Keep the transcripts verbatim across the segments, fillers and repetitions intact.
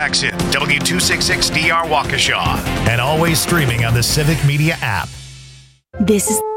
Jackson, W two sixty-six D R Waukesha, and always streaming on the Civic Media app. This is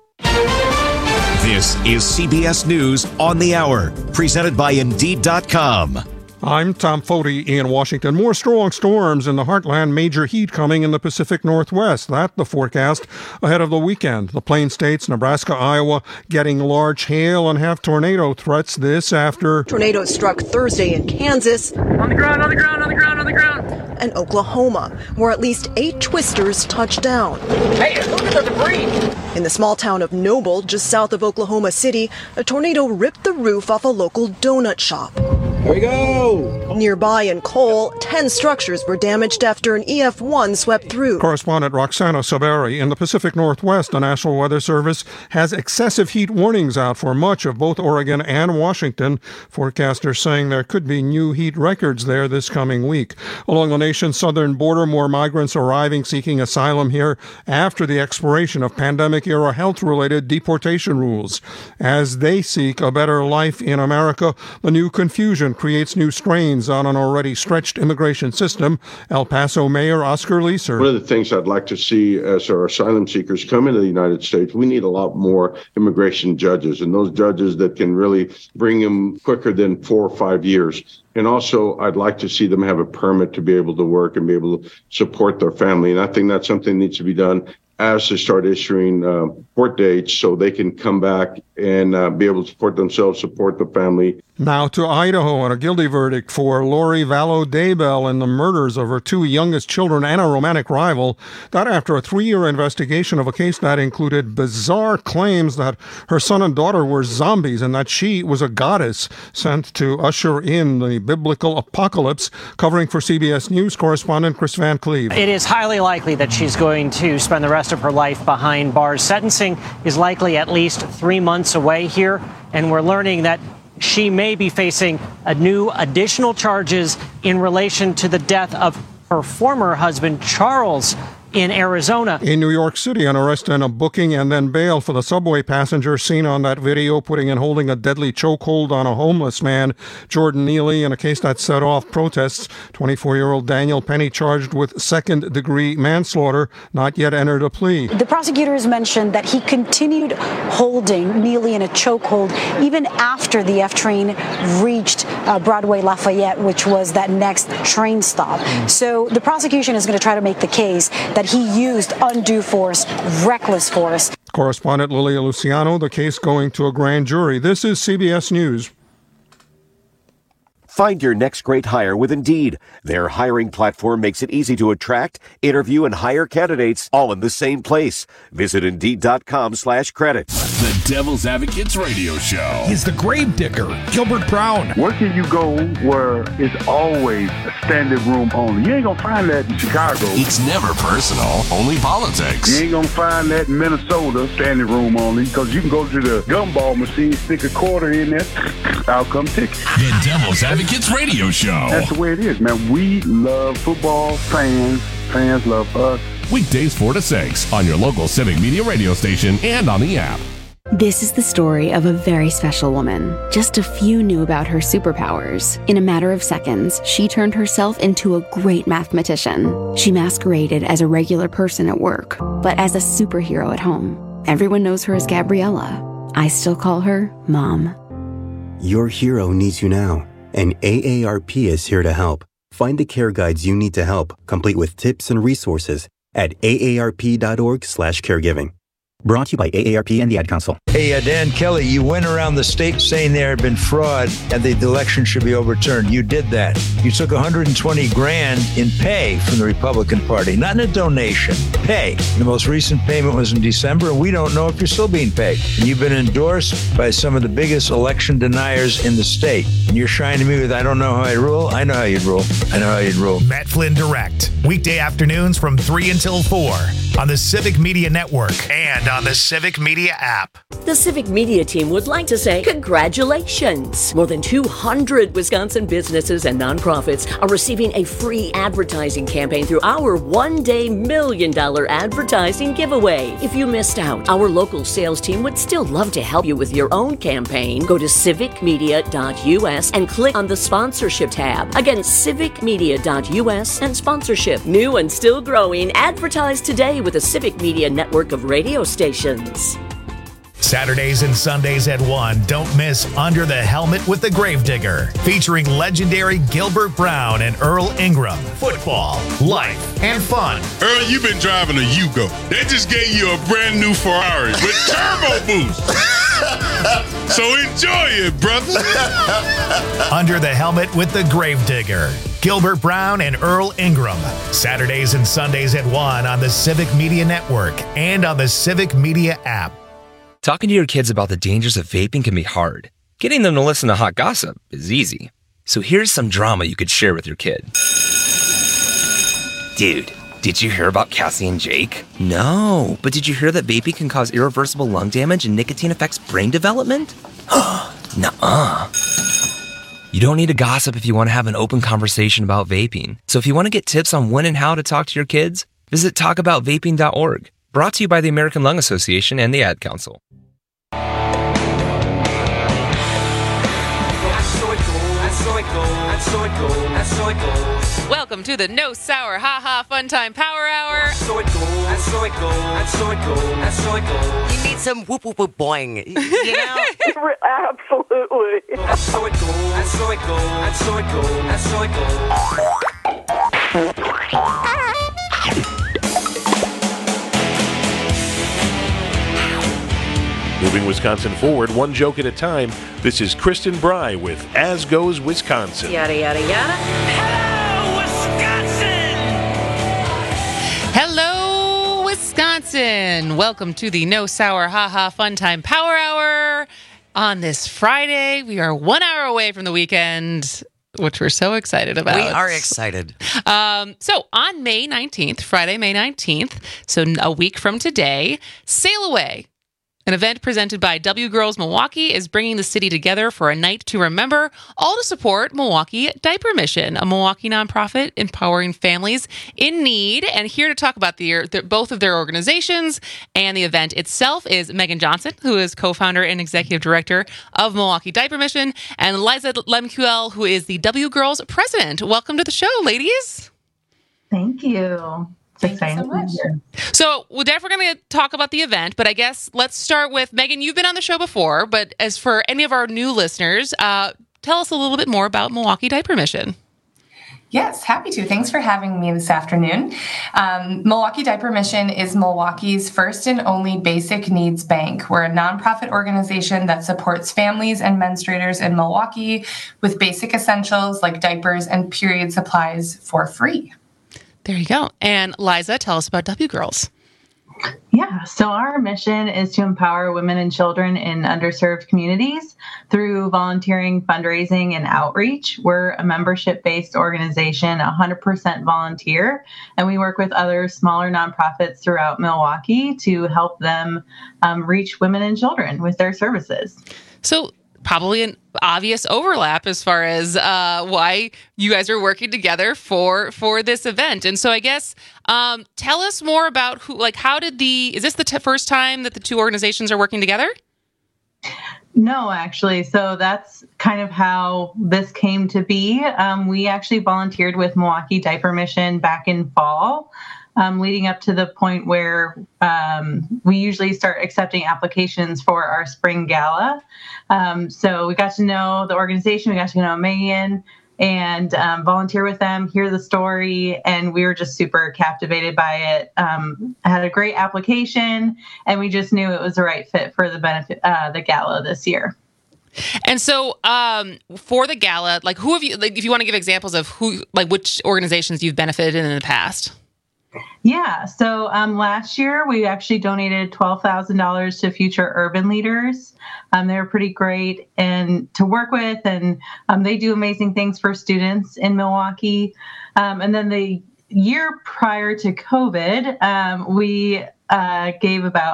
This is C B S News on the Hour, presented by Indeed dot com. I'm Tom Foti in Washington. More strong storms in the heartland, major heat coming in the Pacific Northwest. That the forecast ahead of the weekend. The Plain States, Nebraska, Iowa, getting large hail and have tornado threats. This after tornadoes struck Thursday in Kansas. On the ground, on the ground, on the ground, on the ground. And Oklahoma, where at least eight twisters touched down. Hey, look at the debris. In the small town of Noble, just south of Oklahoma City, a tornado ripped the roof off a local donut shop. Here we go! Nearby in Cole, ten structures were damaged after an E F one swept through. Correspondent Roxana Saberi in the Pacific Northwest. The National Weather Service has excessive heat warnings out for much of both Oregon and Washington. Forecasters saying there could be new heat records there this coming week. Along the nation's southern border, more migrants arriving seeking asylum here after the expiration of pandemic-era health-related deportation rules. As they seek a better life in America, the new confusion creates new strains on an already stretched immigration system. El Paso Mayor Oscar Leeser. One of the things I'd like to see as our asylum seekers come into the United States, we need a lot more immigration judges, and those judges that can really bring them quicker than four or five years. And also, I'd like to see them have a permit to be able to work and be able to support their family. And I think that's something that needs to be done as they start issuing uh, court dates so they can come back and uh, be able to support themselves, support the family. Now to Idaho and a guilty verdict for Lori Vallow Daybell in the murders of her two youngest children and a romantic rival. That after a three-year investigation of a case that included bizarre claims that her son and daughter were zombies and that she was a goddess sent to usher in the biblical apocalypse. Covering for C B S News correspondent Chris Van Cleve. It is highly likely that she's going to spend the rest of her life behind bars. Sentencing is likely at least three months away here, and we're learning that she may be facing a new additional charges in relation to the death of her former husband, Charles, in Arizona. In New York City, an arrest and a booking and then bail for the subway passenger seen on that video putting and holding a deadly chokehold on a homeless man, Jordan Neely, in a case that set off protests. twenty-four-year-old Daniel Penny charged with second-degree manslaughter, not yet entered a plea. The prosecutors mentioned that he continued holding Neely in a chokehold even after the F train reached uh, Broadway Lafayette, which was that next train stop. Mm. So the prosecution is going to try to make the case that he used undue force, reckless force. Correspondent Lilia Luciano, the case going to a grand jury. This is C B S News. Find your next great hire with Indeed. Their hiring platform makes it easy to attract, interview, and hire candidates all in the same place. Visit Indeed.com slash credit. The Devil's Advocates Radio Show. He's the grave digger, Gilbert Brown. Where can you go where it's always a standing room only? You ain't gonna find that in Chicago. It's never personal, only politics. You ain't gonna find that in Minnesota, standing room only, because you can go to the gumball machine, stick a quarter in there, I'll come ticket. The Devil's Advocates Radio Show. That's the way it is, man. We love football, fans, fans love us. Weekdays four to six on your local Civic Media radio station and on the app. This is the story of a very special woman. Just a few knew about her superpowers. In a matter of seconds, she turned herself into a great mathematician. She masqueraded as a regular person at work, but as a superhero at home. Everyone knows her as Gabriella. I still call her Mom. Your hero needs you now, and A A R P is here to help. Find the care guides you need to help, complete with tips and resources at A A R P dot org slash caregiving. Brought to you by A A R P and the Ad Council. Hey, uh, Dan Kelly, you went around the state saying there had been fraud and the election should be overturned. You did that. You took one hundred twenty grand in pay from the Republican Party, not in a donation, pay. The most recent payment was in December, and we don't know if you're still being paid. And you've been endorsed by some of the biggest election deniers in the state. And you're shining me with, I don't know how I rule. I know how you'd rule. I know how you'd rule. Matt Flynn Direct, weekday afternoons from three until four on the Civic Media Network and on on the Civic Media app. The Civic Media team would like to say congratulations. More than two hundred Wisconsin businesses and nonprofits are receiving a free advertising campaign through our one-day million dollar advertising giveaway. If you missed out, our local sales team would still love to help you with your own campaign. Go to civic media dot u s and click on the sponsorship tab. Again, civic media dot u s and sponsorship. New and still growing. Advertise today with the Civic Media network of radio stations. Saturdays and Sundays at one, don't miss Under the Helmet with the Gravedigger, featuring legendary Gilbert Brown and Earl Ingram. Football, life, and fun. Earl, you've been driving a Yugo. They just gave you a brand new Ferrari with turbo boost. So enjoy it, brother. Under the Helmet with the Gravedigger, Gilbert Brown and Earl Ingram. Saturdays and Sundays at one on the Civic Media Network and on the Civic Media app. Talking to your kids about the dangers of vaping can be hard. Getting them to listen to hot gossip is easy. So here's some drama you could share with your kid. Dude, did you hear about Cassie and Jake? No, but did you hear that vaping can cause irreversible lung damage and nicotine affects brain development? Nuh-uh. You don't need to gossip if you want to have an open conversation about vaping. So if you want to get tips on when and how to talk to your kids, visit talk about vaping dot org. Brought to you by the American Lung Association and the Ad Council. Welcome to the No Sour Ha Ha Fun Time Power Hour. So it goes, and so it goes, and so it goes, and so it goes. You need some whoop whoop whoop boing, you know? Absolutely. And so it goes, and so it goes, and so it goes, and so it goes. Moving Wisconsin forward, one joke at a time. This is Kristen Bry with As Goes Wisconsin. Yada, yada, yada. Hello, Wisconsin! Hello, Wisconsin! Welcome to the No Sour Ha Ha Fun Time Power Hour. On this Friday, we are one hour away from the weekend, which we're so excited about. We are excited. Um, so on May nineteenth, Friday, May nineteenth, so a week from today, Sail Away, an event presented by W Girls Milwaukee, is bringing the city together for a night to remember, all to support Milwaukee Diaper Mission, a Milwaukee nonprofit empowering families in need. And here to talk about the, the, both of their organizations and the event itself is Megan Johnson, who is co-founder and executive director of Milwaukee Diaper Mission, and Liza Lemkuel, who is the W Girls president. Welcome to the show, ladies. Thank you. Thank you so much. So we're definitely going to talk about the event, but I guess let's start with Megan. You've been on the show before, but as for any of our new listeners, uh, tell us a little bit more about Milwaukee Diaper Mission. Yes, happy to. Thanks for having me this afternoon. Um, Milwaukee Diaper Mission is Milwaukee's first and only basic needs bank. We're a nonprofit organization that supports families and menstruators in Milwaukee with basic essentials like diapers and period supplies for free. There you go. And Liza, tell us about W Girls. Yeah, so our mission is to empower women and children in underserved communities through volunteering, fundraising, and outreach. We're a membership-based organization, one hundred percent volunteer, and we work with other smaller nonprofits throughout Milwaukee to help them um, reach women and children with their services. So probably an obvious overlap as far as uh, why you guys are working together for for this event. And so I guess um, tell us more about who, like, how did the, is this the t- first time that the two organizations are working together? No, actually. So that's kind of how this came to be. Um, we actually volunteered with Milwaukee Diaper Mission back in fall. Um, leading up to the point where um, we usually start accepting applications for our spring gala. Um, so we got to know the organization, we got to know Megan, and um, volunteer with them, hear the story, and we were just super captivated by it. Um, I had a great application, and we just knew it was the right fit for the benefit, uh, the gala this year. And so um, for the gala, like who have you, like if you want to give examples of who, like which organizations you've benefited in the past? Yeah. So um, last year, we actually donated twelve thousand dollars to Future Urban Leaders. Um, they were pretty great and to work with, and um, they do amazing things for students in Milwaukee. Um, and then the year prior to COVID, um, we uh, gave about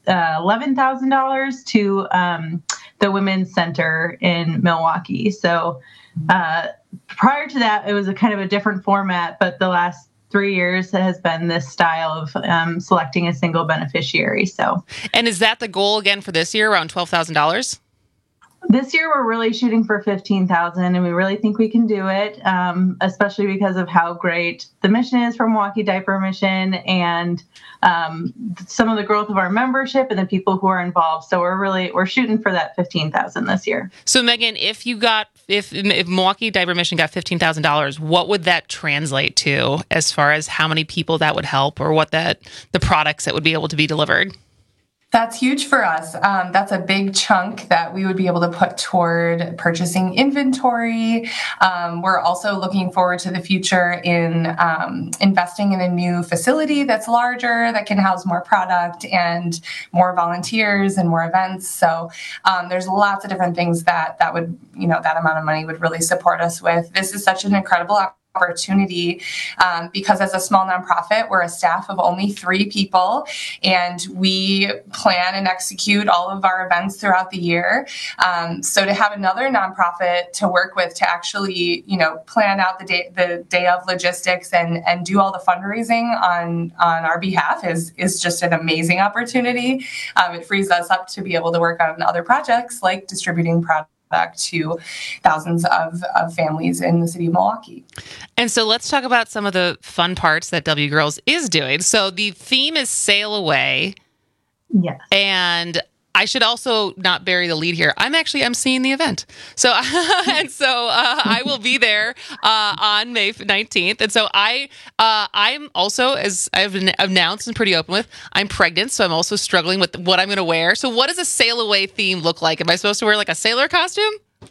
uh, eleven thousand dollars to um, the Women's Center in Milwaukee. So uh, prior to that, it was a kind of a different format, but the last three years has been this style of um, selecting a single beneficiary. So, and is that the goal again for this year, around twelve thousand dollars? This year, we're really shooting for fifteen thousand dollars, and we really think we can do it, um, especially because of how great the mission is for Milwaukee Diaper Mission and um, some of the growth of our membership and the people who are involved. So we're really we're shooting for that fifteen thousand dollars this year. So Megan, if you got if if Milwaukee Diaper Mission got fifteen thousand dollars, what would that translate to as far as how many people that would help, or what that the products that would be able to be delivered? That's huge for us. Um, that's a big chunk that we would be able to put toward purchasing inventory. Um, we're also looking forward to the future in um, investing in a new facility that's larger, that can house more product and more volunteers and more events. So um, there's lots of different things that that would, you know, that amount of money would really support us with. This is such an incredible opportunity. opportunity um, because as a small nonprofit, we're a staff of only three people, and we plan and execute all of our events throughout the year. Um, so to have another nonprofit to work with to actually, you know, plan out the day, the day of logistics and and do all the fundraising on on our behalf is is just an amazing opportunity. Um, it frees us up to be able to work on other projects like distributing products back to thousands of, of families in the city of Milwaukee. And so let's talk about some of the fun parts that W Girls is doing. So the theme is Sail Away. Yes. And I should also not bury the lead here. I'm actually emceeing the event. So, and so uh, I will be there uh, on May nineteenth. And so I, uh, I'm also, as I've announced and pretty open with, I'm pregnant. So I'm also struggling with what I'm going to wear. So what does a Sail Away theme look like? Am I supposed to wear like a sailor costume?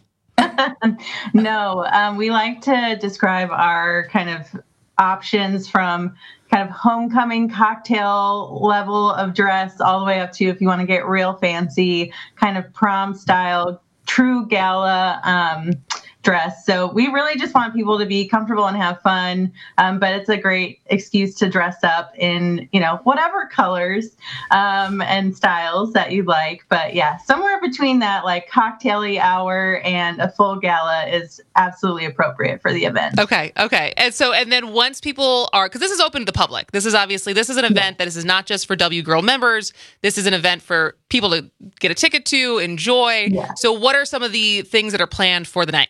No, um, we like to describe our kind of options from kind of homecoming cocktail level of dress all the way up to, if you want to get real fancy, kind of prom style, true gala um, dress. So we really just want people to be comfortable and have fun, um, but it's a great excuse to dress up in, you know, whatever colors um, and styles that you like. But yeah, somewhere between that, like cocktail-y hour and a full gala is absolutely appropriate for the event. Okay. Okay. And so, and then once people are, because this is open to the public, this is obviously, this is an event yeah. that this is not just for W Girl members. This is an event for people to get a ticket to enjoy. Yeah. So what are some of the things that are planned for the night?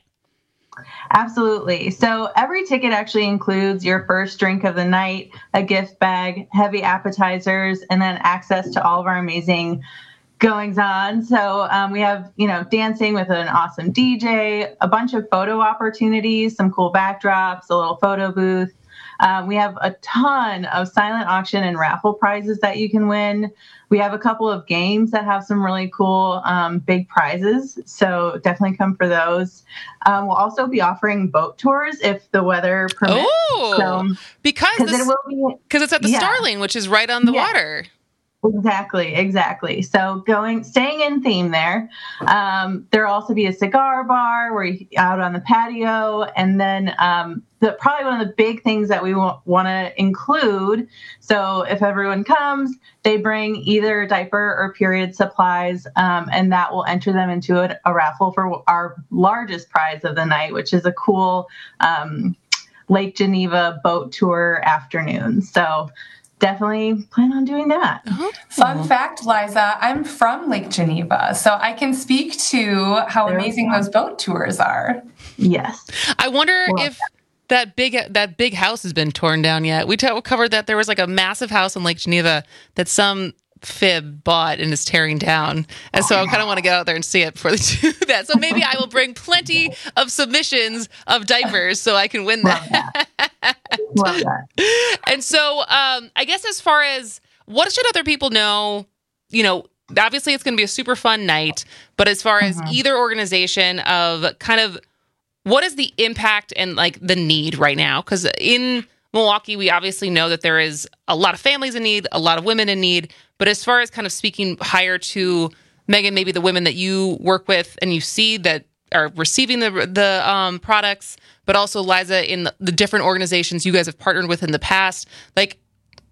Absolutely. So every ticket actually includes your first drink of the night, a gift bag, heavy appetizers, and then access to all of our amazing goings on. So um, we have, you know, dancing with an awesome D J, a bunch of photo opportunities, some cool backdrops, a little photo booth. Um, we have a ton of silent auction and raffle prizes that you can win. We have a couple of games that have some really cool um, big prizes, so definitely come for those. Um, we'll also be offering boat tours if the weather permits. Oh, so, because this, it will be, because it's at the yeah. Starling, which is right on the yeah. water. Exactly, exactly. So going, staying in theme there. Um, there'll also be a cigar bar where you're out on the patio, and then um, the probably one of the big things that we w- want to include. So if everyone comes, they bring either diaper or period supplies, um, and that will enter them into a, a raffle for our largest prize of the night, which is a cool um, Lake Geneva boat tour afternoon. So definitely plan on doing that. Uh-huh. Fun fact, Liza, I'm from Lake Geneva, so I can speak to how there amazing those boat tours are. Yes. I wonder well, if that big that big house has been torn down yet. We t- covered that there was like a massive house in Lake Geneva that some fib bought and is tearing down. And so I kind of want to get out there and see it before they do that. So maybe I will bring plenty of submissions of diapers so I can win that. Love that. Love that. And so um, I guess as far as what should other people know, you know, obviously it's going to be a super fun night, but as far as mm-hmm. either organization of kind of what is the impact and like the need right now? Because in Milwaukee, we obviously know that there is a lot of families in need, a lot of women in need. But as far as kind of speaking higher to Megan, maybe the women that you work with and you see that are receiving the the um, products, but also Liza in the, the different organizations you guys have partnered with in the past, like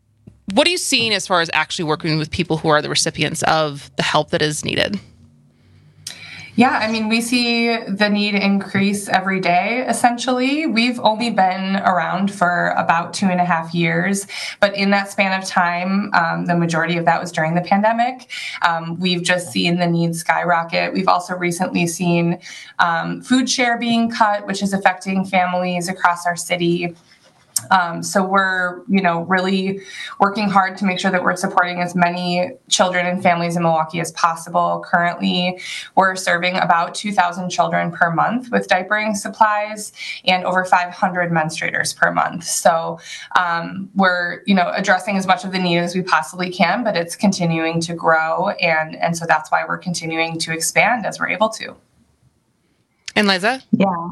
what are you seeing as far as actually working with people who are the recipients of the help that is needed? Yeah, I mean, we see the need increase every day, essentially. We've only been around for about two and a half years, but in that span of time, um, the majority of that was during the pandemic. Um, we've just seen the need skyrocket. We've also recently seen um, food share being cut, which is affecting families across our city. Um, so we're, you know, really working hard to make sure that we're supporting as many children and families in Milwaukee as possible. Currently, we're serving about two thousand children per month with diapering supplies and over five hundred menstruators per month. So um, we're, you know, addressing as much of the need as we possibly can, but it's continuing to grow. And, and so that's why we're continuing to expand as we're able to. And Liza? Yeah.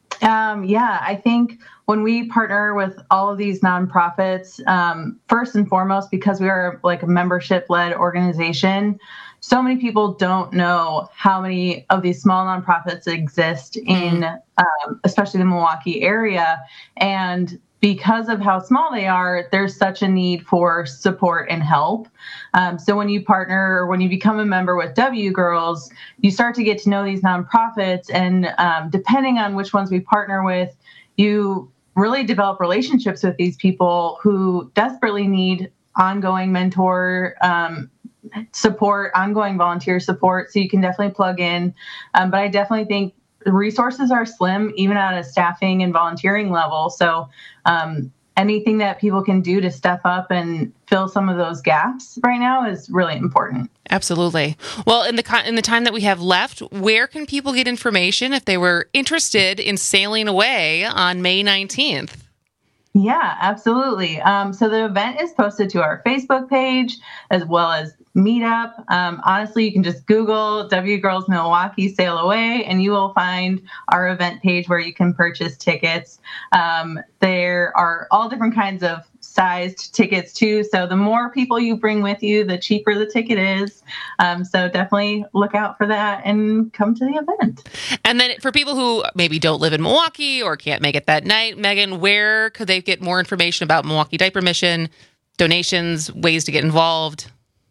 Um, yeah, I think when we partner with all of these nonprofits, um, first and foremost, because we are like a membership-led organization, so many people don't know how many of these small nonprofits exist in, um, especially the Milwaukee area. And because of how small they are, there's such a need for support and help. Um, so when you partner or when you become a member with W Girls, you start to get to know these nonprofits. And um, depending on which ones we partner with, you really develop relationships with these people who desperately need ongoing mentor um, support, ongoing volunteer support. So you can definitely plug in. Um, but I definitely think resources are slim, even at a staffing and volunteering level. So um, anything that people can do to step up and fill some of those gaps right now is really important. Absolutely. Well, in the in the time that we have left, where can people get information if they were interested in sailing away on May nineteenth? Yeah, absolutely. Um, so the event is posted to our Facebook page as well as Meetup. Um, honestly, you can just Google W Girls Milwaukee Sail Away and you will find our event page where you can purchase tickets. Um, there are all different kinds of sized tickets too. So the more people you bring with you, the cheaper the ticket is. Um, so definitely look out for that and come to the event. And then for people who maybe don't live in Milwaukee or can't make it that night, Megan, where could they get more information about Milwaukee Diaper Mission, donations, ways to get involved?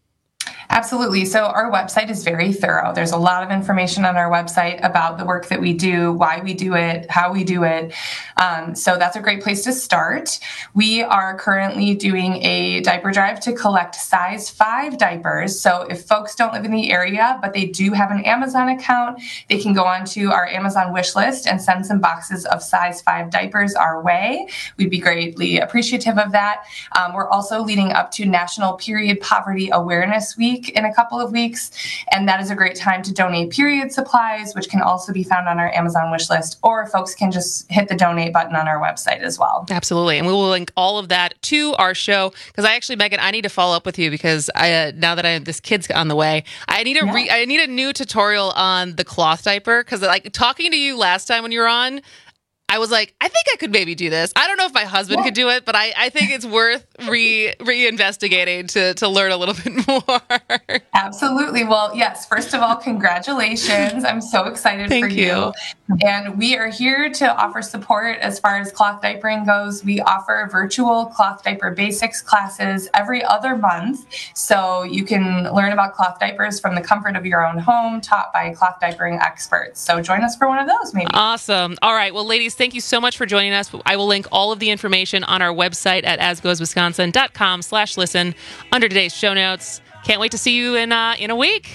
Absolutely. So our website is very thorough. There's a lot of information on our website about the work that we do, why we do it, how we do it. Um, so that's a great place to start. We are currently doing a diaper drive to collect size five diapers. So if folks don't live in the area, but they do have an Amazon account, they can go onto our Amazon wish list and send some boxes of size five diapers our way. We'd be greatly appreciative of that. Um, we're also leading up to National Period Poverty Awareness Week in a couple of weeks, and that is a great time to donate period supplies, which can also be found on our Amazon wish list, or folks can just hit the donate button on our website as well. Absolutely, and we will link all of that to our show, because I actually, Megan, I need to follow up with you, because I, uh, now that I this kid's on the way, I need a yeah. re- I need a new tutorial on the cloth diaper, because like talking to you last time when you were on, I was like, I think I could maybe do this. I don't know if my husband yeah. could do it, but I, I think it's worth re re-investigating to, to learn a little bit more. Absolutely. Well, yes, first of all, congratulations. I'm so excited Thank for you. you. And we are here to offer support as far as cloth diapering goes. We offer virtual cloth diaper basics classes every other month. So you can learn about cloth diapers from the comfort of your own home, taught by cloth diapering experts. So join us for one of those, maybe. Awesome. All right. Well, ladies, thank you so much for joining us. I will link all of the information on our website at as goes wisconsin dot com slash listen under today's show notes. Can't wait to see you in uh, in a week.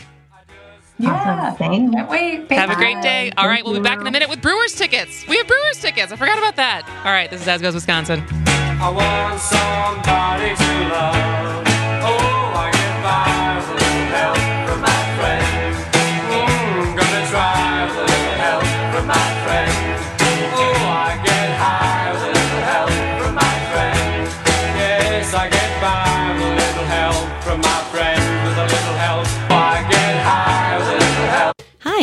Yeah, awesome. Can't wait. Have a great day. All right, we'll be back in a minute with Brewers tickets. We have Brewers tickets. I forgot about that. All right, this is As Goes Wisconsin. I want somebody to love. Oh, I get by with a little help from my friends. Mm, gonna try with a little help from my friends. Oh, I get high with a little help from my friends. Yes, I get by with a little help from my friends. With a little help, I get high with a little help. Hi,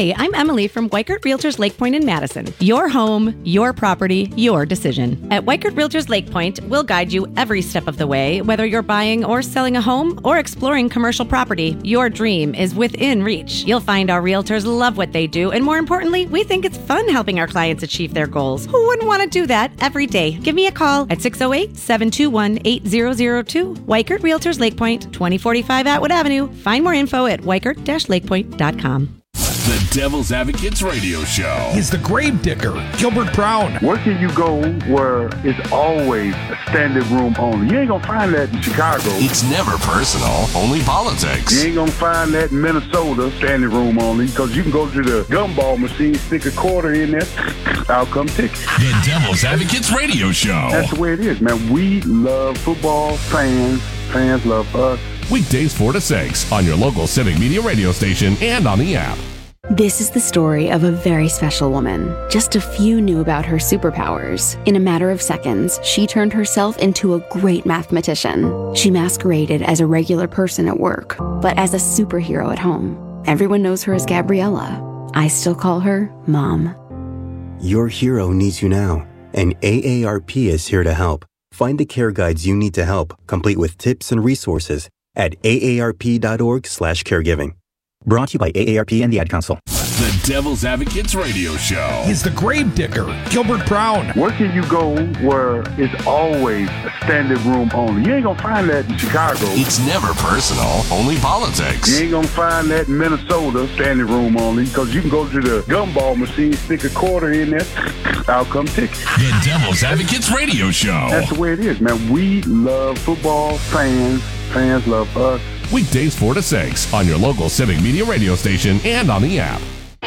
Hi, I'm Emily from Weichert Realtors Lake Point in Madison. Your home, your property, your decision. At Weichert Realtors Lake Point, we'll guide you every step of the way. Whether you're buying or selling a home or exploring commercial property, your dream is within reach. You'll find our realtors love what they do, and more importantly, we think it's fun helping our clients achieve their goals. Who wouldn't want to do that every day? Give me a call at six oh eight, seven two one, eight zero zero two. Weichert Realtors Lake Point, twenty forty-five Atwood Avenue. Find more info at weichert dash lake point dot com. The Devil's Advocates Radio Show. He's the Gravedigger, Gilbert Brown. Where can you go where it's always a standing room only? You ain't gonna find that in Chicago. It's never personal, only politics. You ain't gonna find that in Minnesota, standing room only, because you can go to the gumball machine, stick a quarter in there, out come ticket. The Devil's Advocates Radio Show. That's the way it is, man. We love football, fans, fans love us. Weekdays four to six on your local Civic Media radio station and on the app. This is the story of a very special woman. Just a few knew about her superpowers. In a matter of seconds, she turned herself into a great mathematician. She masqueraded as a regular person at work, but as a superhero at home. Everyone knows her as Gabriella. I still call her Mom. Your hero needs you now, and A A R P is here to help. Find the care guides you need to help, complete with tips and resources at A A R P dot org slash caregiving. Brought to you by A A R P and the Ad Council. The Devil's Advocates Radio Show. He's the Gravedigger, Gilbert Brown. Where can you go where it's always a standing room only? You ain't gonna find that in Chicago. It's never personal, only politics. You ain't gonna find that in Minnesota, standing room only, because you can go to the gumball machine, stick a quarter in there, out come ticket. The Devil's Advocates Radio Show. That's the way it is, man. We love football, fans, fans love us. Weekdays four to six on your local Civic Media radio station and on the app.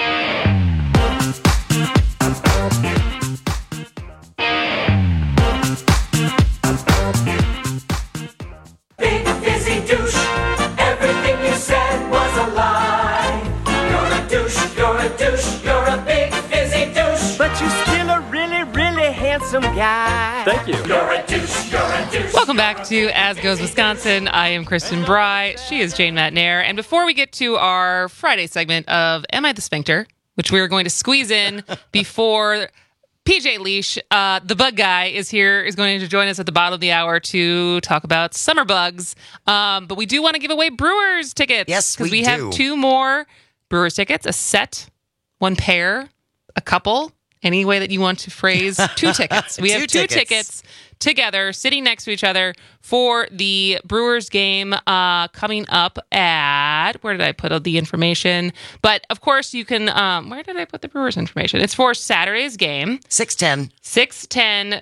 Big fizzy douche, everything you said was a lie. You're a douche, you're a douche, you're a big fizzy douche. But you're still a really, really handsome guy. Thank you. You're a douche, you're a douche. Welcome back to As Goes Wisconsin. I am Kristen Bry. She is Jane Matnair. And before we get to our Friday segment of Am I the Sphincter, which we are going to squeeze in before P J Leash, uh, the bug guy, is here, is going to join us at the bottom of the hour to talk about summer bugs. Um, but we do want to give away Brewers tickets. Yes, we we do. have two more Brewers tickets, a set, one pair, a couple, any way that you want to phrase two tickets. We Two have two tickets. tickets together, sitting next to each other for the Brewers game uh, coming up at, where did I put the information? But of course you can, um, where did I put the Brewers information? It's for Saturday's game. six ten. six ten.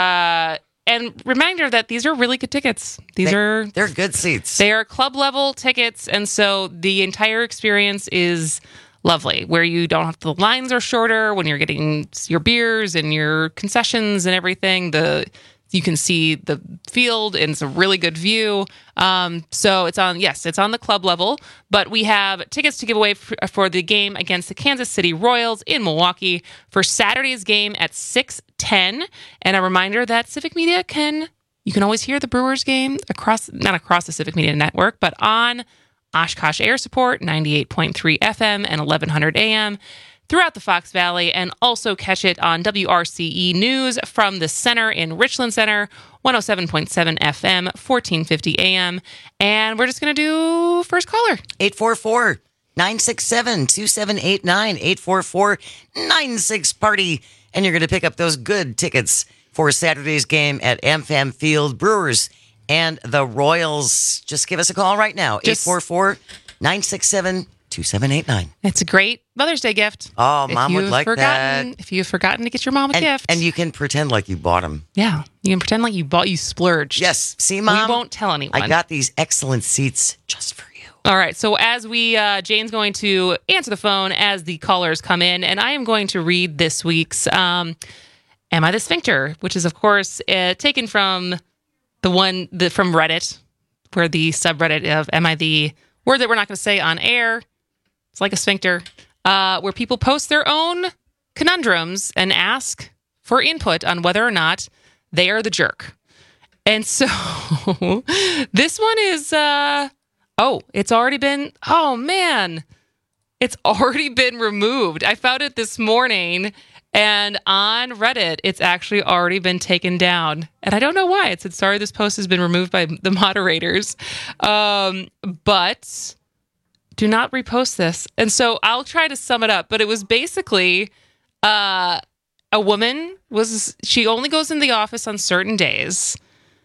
Uh, and reminder that these are really good tickets. These They- are, They're good seats. they are club level tickets. And so the entire experience is lovely, where you don't have, the lines are shorter when you're getting your beers and your concessions and everything. The You can see the field and it's a really good view. Um, so it's on, yes, it's on the club level, but we have tickets to give away for, for the game against the Kansas City Royals in Milwaukee for Saturday's game at six ten. And a reminder that Civic Media can, you can always hear the Brewers game across, not across the Civic Media network, but on Oshkosh Air Support, ninety-eight point three F M and eleven hundred A M. throughout the Fox Valley, and also catch it on W R C E News from the center in Richland Center, one oh seven point seven F M, fourteen fifty A M. And we're just going to do first caller. eight four four, nine six seven, two seven eight nine, eight four four, nine six party. And you're going to pick up those good tickets for Saturday's game at AmFam Field. Brewers and the Royals. Just give us a call right now, eight four four, nine six seven, two seven eight nine. It's a great Mother's Day gift. Oh, If Mom would you've like forgotten, that. If you've forgotten to get your mom a And, gift. and you can pretend like you bought them. Yeah, you can pretend like you bought, you splurged. Yes. See, Mom? We won't tell anyone. I got these excellent seats just for you. All right, so as we, uh, Jane's going to answer the phone as the callers come in, and I am going to read this week's um, Am I the Sphincter, which is, of course, uh, taken from the one the, from Reddit, where the subreddit of Am I the word that we're not going to say on air, it's like a sphincter, uh, where people post their own conundrums and ask for input on whether or not they are the jerk. And so this one is... Uh, Oh, it's already been, oh man. It's already been removed. I found it this morning, and on Reddit, it's actually already been taken down. And I don't know why. It said, sorry, this post has been removed by the moderators. Um, but do not repost this. And so I'll try to sum it up. But it was basically uh, a woman was, she only goes in the office on certain days.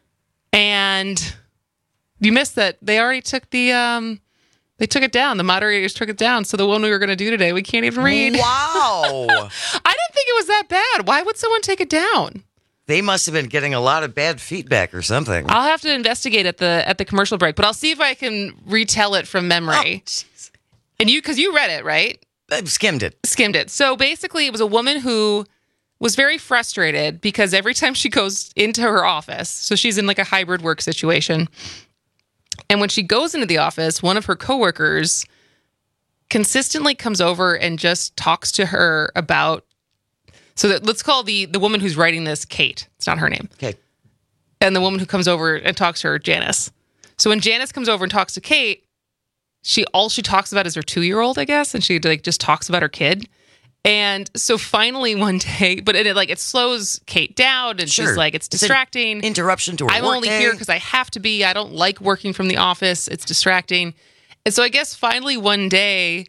And you missed that. They already took the... Um, They took it down. The moderators took it down. So the one we were going to do today, we can't even read. Wow. I didn't think it was that bad. Why would someone take it down? They must have been getting a lot of bad feedback or something. I'll have to investigate at the at the commercial break, but I'll see if I can retell it from memory. Oh, and you, because you read it, right? I skimmed it. Skimmed it. So basically, it was a woman who was very frustrated because every time she goes into her office, so she's in like a hybrid work situation. And when she goes into the office, one of her coworkers consistently comes over and just talks to her about, so that, let's call the, the woman who's writing this Kate. It's not her name. Okay. And the woman who comes over and talks to her, Janice. So when Janice comes over and talks to Kate, she all she talks about is her two-year-old, I guess, and she like just talks about her kid. And so finally one day, but it like it slows Kate down, and Sure. she's like, it's It's an distracting. interruption to her I'm work only day. here because I have to be. I don't like working from the office. It's distracting. And so I guess finally one day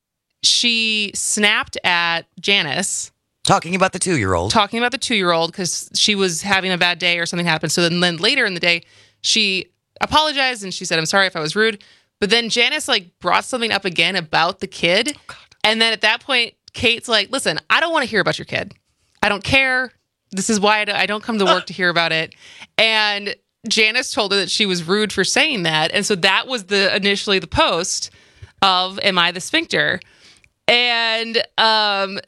she snapped at Janice. Talking about the two-year-old. Talking about the two-year-old because she was having a bad day or something happened. So then, then later in the day, she apologized and she said, I'm sorry if I was rude. But then Janice like brought something up again about the kid. Oh, and then at that point, Kate's like, listen, I don't want to hear about your kid. I don't care. This is why I don't, I don't come to work to hear about it. And Janice told her that she was rude for saying that. And so that was the initially the post of Am I the Sphincter? And um,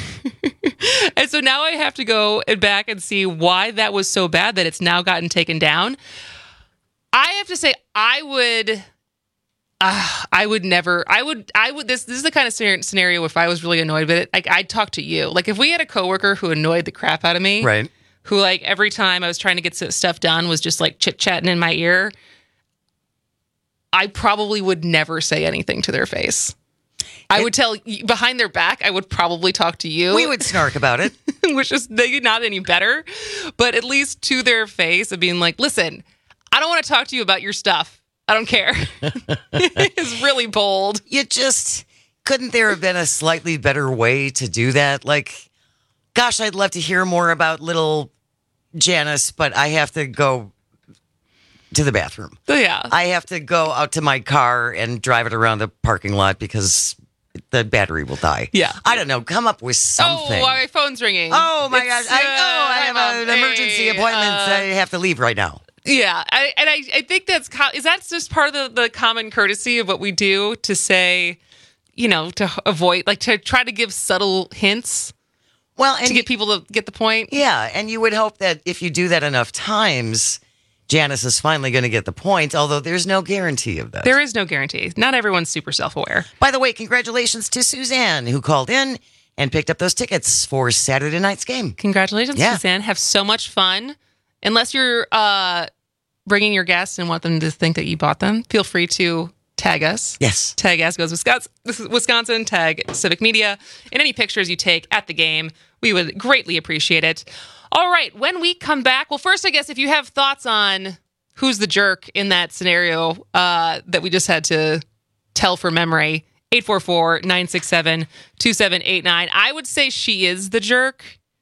and so now I have to go and back and see why that was so bad that it's now gotten taken down. I have to say, I would... Uh, I would never, I would, I would, this this is the kind of scenario if I was really annoyed with it, like I'd talk to you. Like if we had a coworker who annoyed the crap out of me, right? Who like every time I was trying to get stuff done was just like chit-chatting in my ear, I probably would never say anything to their face. I would tell, behind their back, I would probably talk to you. We would snark about it. Which is maybe not any better, but at least to their face of being like, listen, I don't want to talk to you about your stuff. I don't care. It's really bold. You just, couldn't there have been a slightly better way to do that? Like, gosh, I'd love to hear more about little Janice, but I have to go to the bathroom. Yeah. I have to go out to my car and drive it around the parking lot because the battery will die. Yeah. I don't know. Come up with something. Oh, my phone's ringing. Oh, my It's, gosh. I uh, know. I have I'm an a- emergency appointment. uh, I have to leave right now. Yeah, I, and I, I think that's co- is that just part of the, the common courtesy of what we do to say, you know, to avoid, like to try to give subtle hints. Well, and to get people to get the point. Yeah, and you would hope that if you do that enough times, Janice is finally going to get the point. Although there's no guarantee of that. There is no guarantee. Not everyone's super self-aware. By the way, congratulations to Suzanne who called in and picked up those tickets for Saturday night's game. Congratulations, Yeah. Suzanne. Have so much fun. Unless you're uh, bringing your guests and want them to think that you bought them, feel free to tag us. Yes. Tag As Goes Wisconsin, Wisconsin, tag Civic Media. In any pictures you take at the game, we would greatly appreciate it. All right, when we come back, well, first, I guess if you have thoughts on who's the jerk in that scenario uh, that we just had to tell from memory, eight four four, nine six seven, two seven eight nine. I would say she is the jerk.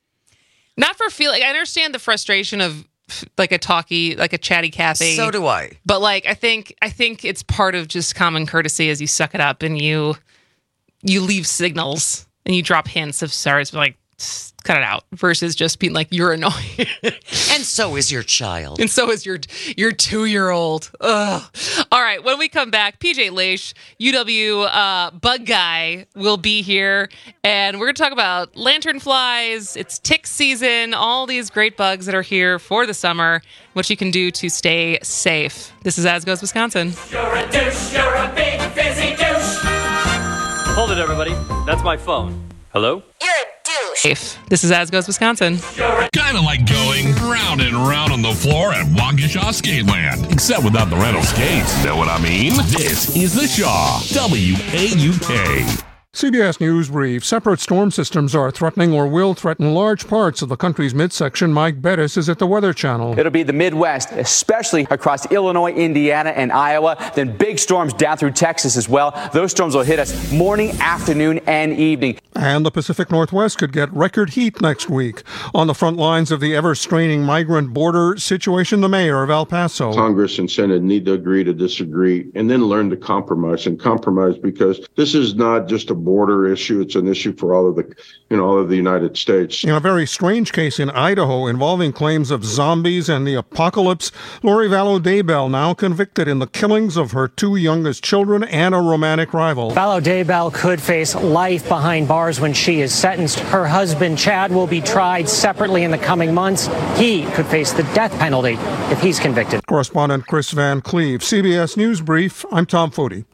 Not for feeling, I understand the frustration of like a talky, like a chatty Kathy. So do I. But like, I think, I think it's part of just common courtesy as you suck it up and you, you leave signals and you drop hints of sorry, it's like, cut it out versus just being like, you're annoying. And so is your child. And so is your your two-year-old. Ugh. All right, when we come back, P J Leish, U W uh, Bug Guy, will be here. And we're going to talk about lanternflies, it's tick season, all these great bugs that are here for the summer, what you can do to stay safe. This is As Goes Wisconsin. You're a douche, you're a big fizzy douche. Hold it, everybody. That's my phone. Hello? You're a douche. This is As Goes Wisconsin. Kind of like going round and round on the floor at Waukesha Skateland, except without the rental skates. Know what I mean? This is the Shaw, W A U K. C B S News Brief. Separate storm systems are threatening or will threaten large parts of the country's midsection. Mike Bettis is at the Weather Channel. It'll be the Midwest, especially across Illinois, Indiana, and Iowa. Then big storms down through Texas as well. Those storms will hit us morning, afternoon, and evening. And the Pacific Northwest could get record heat next week. On the front lines of the ever-straining migrant border situation, the mayor of El Paso. Congress and Senate need to agree to disagree and then learn to compromise and compromise, because this is not just a border issue. It's an issue for all of the, you know, all of the United States. In a very strange case in Idaho involving claims of zombies and the apocalypse, Lori Vallow Daybell now convicted in the killings of her two youngest children and a romantic rival. Vallow Daybell could face life behind bars when she is sentenced. Her husband, Chad, will be tried separately in the coming months. He could face the death penalty if he's convicted. Correspondent Chris Van Cleve, C B S News Brief. I'm Tom Foti.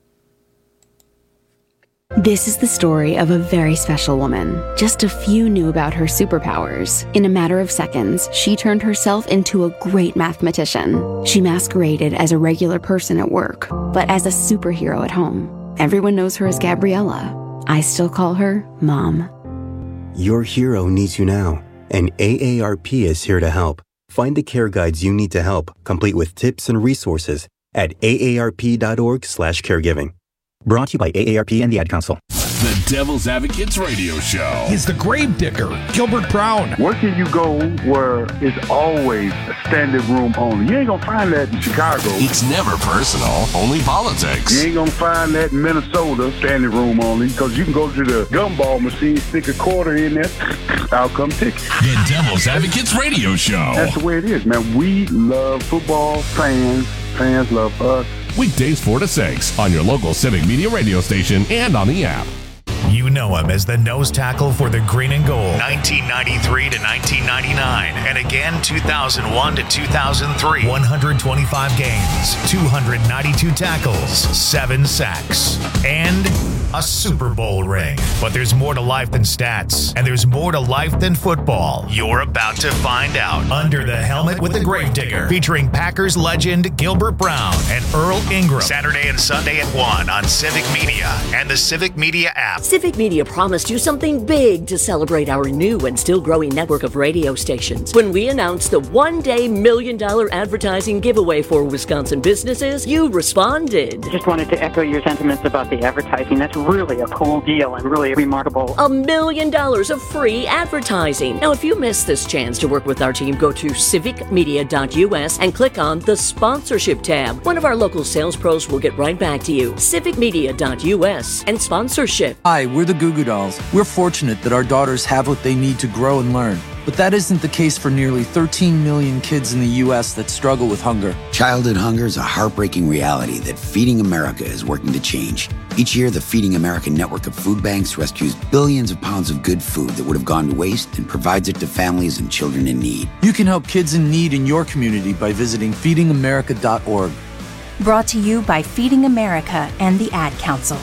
This is the story of a very special woman. Just a few knew about her superpowers. In a matter of seconds, she turned herself into a great mathematician. She masqueraded as a regular person at work, but as a superhero at home. Everyone knows her as Gabriella. I still call her Mom. Your hero needs you now, and A A R P is here to help. Find the care guides you need to help, complete with tips and resources at A A R P dot org slash caregiving. Brought to you by A A R P and the Ad Council. The Devil's Advocates Radio Show. He's the Gravedigger, Gilbert Brown. Where can you go where it's always a standing room only? You ain't gonna find that in Chicago. It's never personal, only politics. You ain't gonna find that in Minnesota, standing room only, because you can go to the gumball machine, stick a quarter in there, out come ticket. The Devil's Advocates Radio Show. That's the way it is, man. We love football, fans, fans love us. Weekdays four to six on your local Civic Media radio station and on the app. You know him as the nose tackle for the Green and Gold, nineteen ninety-three to nineteen ninety-nine, and again two thousand one to two thousand three. one hundred twenty-five games, two hundred ninety-two tackles, seven sacks, and a Super Bowl ring. But there's more to life than stats, and there's more to life than football. You're about to find out. Under the Helmet with the Gravedigger, featuring Packers legend Gilbert Brown and Earl Ingram. Saturday and Sunday at one on Civic Media and the Civic Media app. Civic Media promised you something big to celebrate our new and still growing network of radio stations. When we announced the one-day million dollar advertising giveaway for Wisconsin businesses, you responded. Just wanted to echo your sentiments about the advertising. That's really a cool deal and really remarkable. A million dollars of free advertising. Now, if you missed this chance to work with our team, go to civic media dot U S and click on the sponsorship tab. One of our local sales pros will get right back to you. civic media dot U S and sponsorship. Hi, we're the Goo Goo Dolls. We're fortunate that our daughters have what they need to grow and learn. But that isn't the case for nearly thirteen million kids in the U S that struggle with hunger. Childhood hunger is a heartbreaking reality that Feeding America is working to change. Each year, the Feeding America network of food banks rescues billions of pounds of good food that would have gone to waste and provides it to families and children in need. You can help kids in need in your community by visiting feeding america dot org. Brought to you by Feeding America and the Ad Council.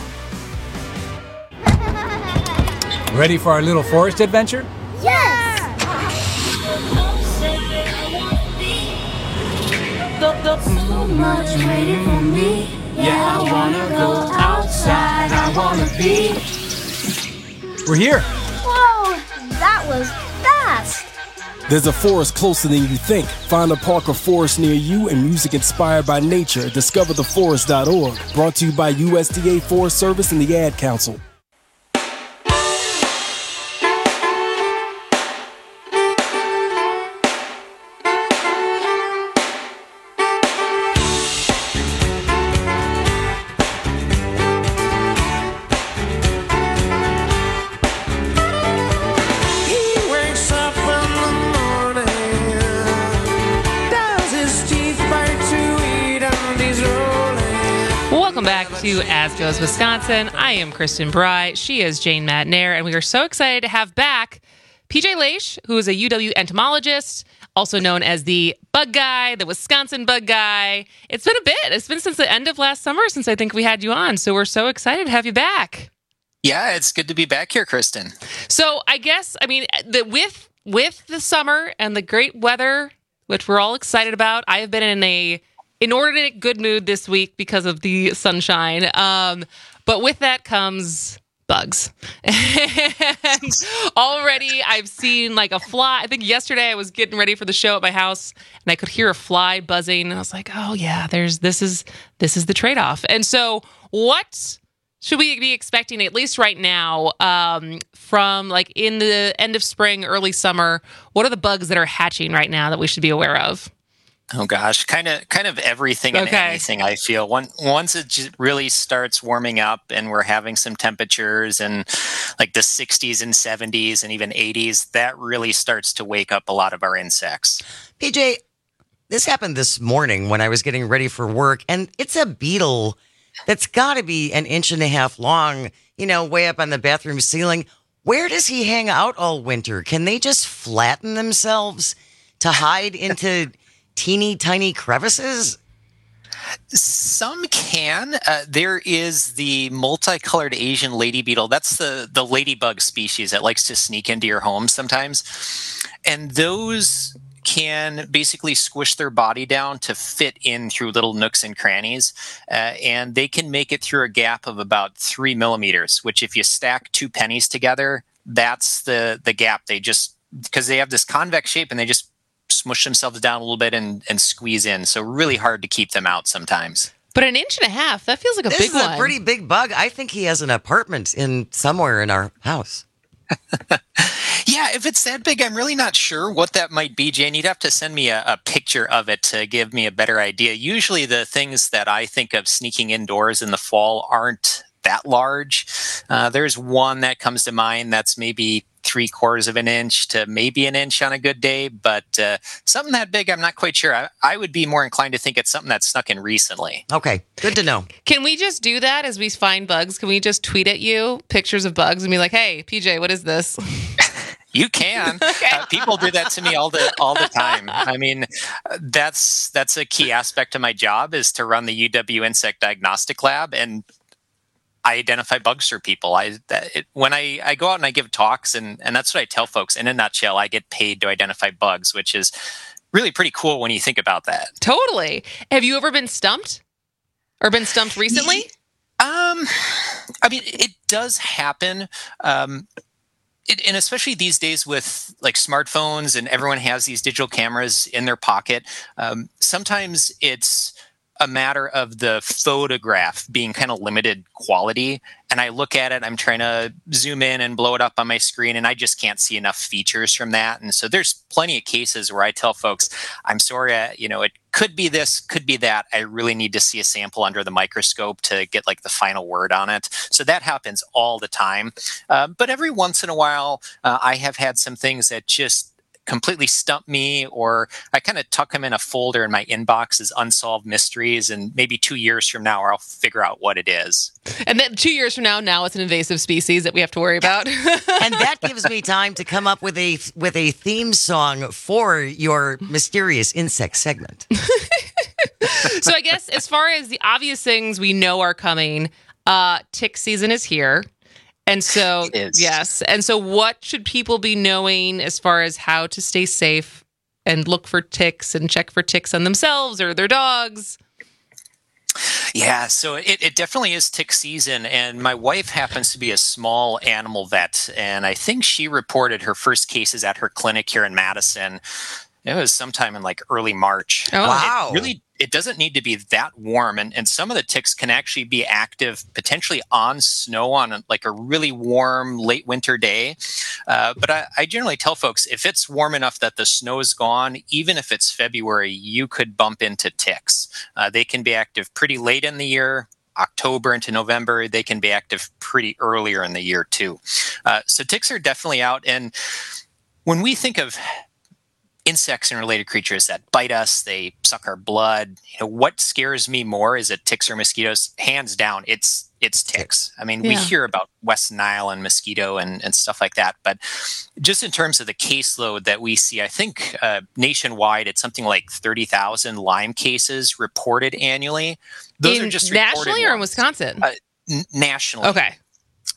Ready for our little forest adventure? Yes! So much waiting for me. Yeah, I wanna go outside. I wanna be. We're here. Whoa, that was fast. There's a forest closer than you think. Find a park or forest near you and music inspired by nature. discover the forest dot org. Brought to you by U S D A Forest Service and the Ad Council. To As Goes Wisconsin. I am Kristen Bry. She is Jane Matnair, and we are so excited to have back P J Leish, who is a U W entomologist, also known as the bug guy, the Wisconsin bug guy. It's been a bit. It's been since the end of last summer since I think we had you on, so we're so excited to have you back. Yeah, it's good to be back here, Kristen. So I guess, I mean, the, with with the summer and the great weather, which we're all excited about, I have been in a inordinate good mood this week because of the sunshine. Um, but with that comes bugs. And already I've seen like a fly. I think yesterday I was getting ready for the show at my house and I could hear a fly buzzing. And I was like, oh yeah, there's this is this is the trade-off. And so what should we be expecting, at least right now, um, from like in the end of spring, early summer? What are the bugs that are hatching right now that we should be aware of? Oh gosh, kind of, kind of everything and Okay. anything. I feel One, once it j- really starts warming up and we're having some temperatures and like the sixties and seventies and even eighties, that really starts to wake up a lot of our insects. P J, this happened this morning when I was getting ready for work, and it's a beetle that's got to be an inch and a half long, you know, way up on the bathroom ceiling. Where does he hang out all winter? Can they just flatten themselves to hide into teeny tiny crevices? Some can. Uh, there is the multicolored Asian lady beetle. That's the, the ladybug species that likes to sneak into your home sometimes. And those can basically squish their body down to fit in through little nooks and crannies. Uh, and they can make it through a gap of about three millimeters, which if you stack two pennies together, that's the, the gap. They just, because they have this convex shape and they just smush themselves down a little bit and, and squeeze in. So really hard to keep them out sometimes. But an inch and a half, that feels like a this big is one. a pretty big bug. I think he has an apartment in somewhere in our house. Yeah, if it's that big, I'm really not sure what that might be, Jane. You'd have to send me a, a picture of it to give me a better idea. Usually the things that I think of sneaking indoors in the fall aren't that large. Uh, there's one that comes to mind that's maybe three quarters of an inch to maybe an inch on a good day, but uh, something that big, I'm not quite sure. I, I would be more inclined to think it's something that's snuck in recently. Okay, good to know. Can we just do that as we find bugs? Can we just tweet at you pictures of bugs and be like, hey, P J, what is this? You can. Uh, people do that to me all the all the time. I mean, that's that's a key aspect of my job is to run the U W Insect Diagnostic Lab, and I identify bugs for people. I that, it, when I, I go out and I give talks, and, and that's what I tell folks. In a nutshell, I get paid to identify bugs, which is really pretty cool when you think about that. Totally. Have you ever been stumped or been stumped recently? Um, I mean, it does happen. Um, It, and especially these days with like smartphones and everyone has these digital cameras in their pocket, um, sometimes it's a matter of the photograph being kind of limited quality. And I look at it, I'm trying to zoom in and blow it up on my screen, and I just can't see enough features from that. And so there's plenty of cases where I tell folks, I'm sorry, uh, you know, it could be this, could be that. I really need to see a sample under the microscope to get like the final word on it. So that happens all the time. Uh, but every once in a while, uh, I have had some things that just completely stump me, or I kind of tuck them in a folder in my inbox as unsolved mysteries, and maybe two years from now I'll figure out what it is. And then two years from now, now it's an invasive species that we have to worry about. And that gives me time to come up with a with a theme song for your mysterious insect segment. So I guess as far as the obvious things we know are coming, uh, tick season is here. And so, yes. And so what should people be knowing as far as how to stay safe and look for ticks and check for ticks on themselves or their dogs? Yeah, so it, it definitely is tick season. And my wife happens to be a small animal vet. And I think she reported her first cases at her clinic here in Madison. It was sometime in like early March. Oh, wow. It really, it doesn't need to be that warm. And, and some of the ticks can actually be active potentially on snow on like a really warm late winter day. Uh, but I, I generally tell folks, if it's warm enough that the snow is gone, even if it's February, you could bump into ticks. Uh, they can be active pretty late in the year. October into November, they can be active pretty earlier in the year too. Uh, so ticks are definitely out. And when we think of insects and related creatures that bite us, they suck our blood, you know, what scares me more is it ticks or mosquitoes? Hands down, it's it's ticks. I mean, Yeah. we hear about West Nile and mosquito and, and stuff like that, but just in terms of the caseload that we see, I think uh, nationwide it's something like thirty thousand Lyme cases reported annually. Those in are just nationally reported or in ones. Wisconsin? Uh, n- nationally. Okay.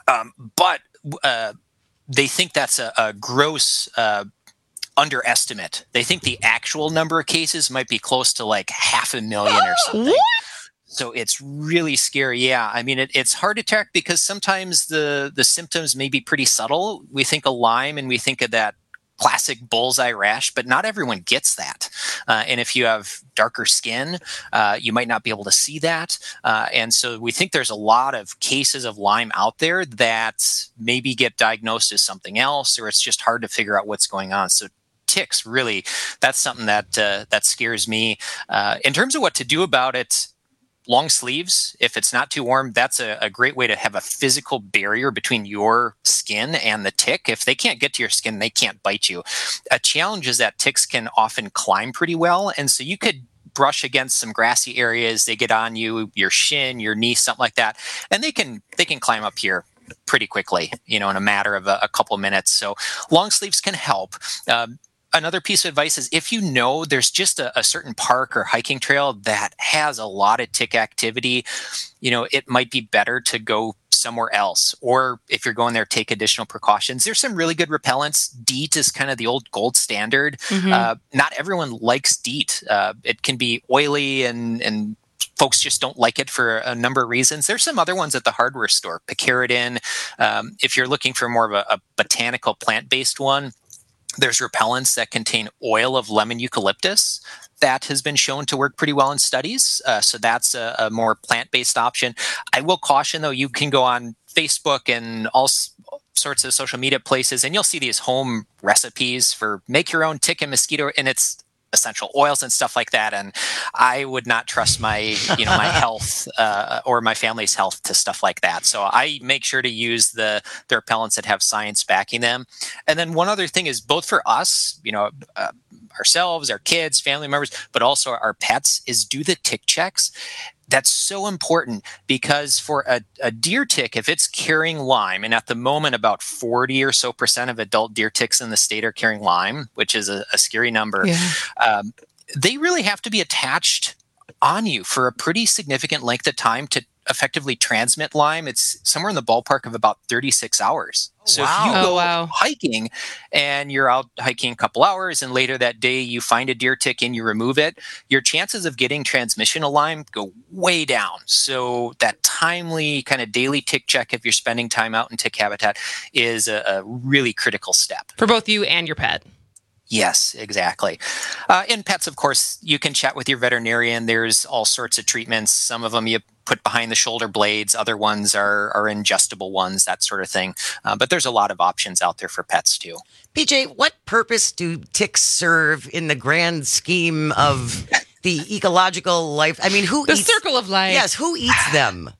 Um, but uh, they think that's a, a gross uh, underestimate. They think the actual number of cases might be close to like half a million or something. What? So it's really scary. Yeah. I mean, it, it's hard to track because sometimes the, the symptoms may be pretty subtle. We think of Lyme and we think of that classic bullseye rash, but not everyone gets that. Uh, and if you have darker skin, uh, you might not be able to see that. Uh, and so we think there's a lot of cases of Lyme out there that maybe get diagnosed as something else, or it's just hard to figure out what's going on. So ticks, really, that's something that uh, that scares me. Uh, in terms of what to do about it, long sleeves, if it's not too warm, that's a, a great way to have a physical barrier between your skin and the tick. If they can't get to your skin, they can't bite you. A challenge is that ticks can often climb pretty well. And so you could brush against some grassy areas. They get on you, your shin, your knee, something like that. And they can they can climb up here pretty quickly, you know, in a matter of a, a couple minutes. So long sleeves can help. Um, Another piece of advice is if you know there's just a, a certain park or hiking trail that has a lot of tick activity, you know, it might be better to go somewhere else. Or if you're going there, take additional precautions. There's some really good repellents. DEET is kind of the old gold standard. Mm-hmm. Uh, not everyone likes DEET. Uh, it can be oily and, and folks just don't like it for a number of reasons. There's some other ones at the hardware store. Picaridin. Um, if you're looking for more of a, a botanical plant-based one, there's repellents that contain oil of lemon eucalyptus that has been shown to work pretty well in studies. Uh, so that's a, a more plant-based option. I will caution, though, you can go on Facebook and all s- sorts of social media places, and you'll see these home recipes for make your own tick and mosquito, and it's essential oils and stuff like that. And I would not trust my, you know, my health uh, or my family's health to stuff like that. So I make sure to use the, the repellents that have science backing them. And then one other thing is both for us, you know, uh, ourselves, our kids, family members, but also our pets, is do the tick checks. That's so important because for a, a deer tick, if it's carrying Lyme, and at the moment about forty or so percent of adult deer ticks in the state are carrying Lyme, which is a, a scary number, yeah. um, they really have to be attached on you for a pretty significant length of time to effectively transmit Lyme. It's somewhere in the ballpark of about thirty-six hours. So wow. if you go oh, wow. hiking and you're out hiking a couple hours and later that day you find a deer tick and you remove it, your chances of getting transmission of Lyme go way down. So that timely kind of daily tick check, if you're spending time out in tick habitat, is a, a really critical step. For both you and your pet. Yes, exactly. Uh, in pets, of course, you can chat with your veterinarian. There's all sorts of treatments. Some of them you put behind the shoulder blades. Other ones are, are ingestible ones, that sort of thing. Uh, but there's a lot of options out there for pets, too. P J, what purpose do ticks serve in the grand scheme of the ecological life? I mean, who the eats... The circle of life. Yes, who eats them?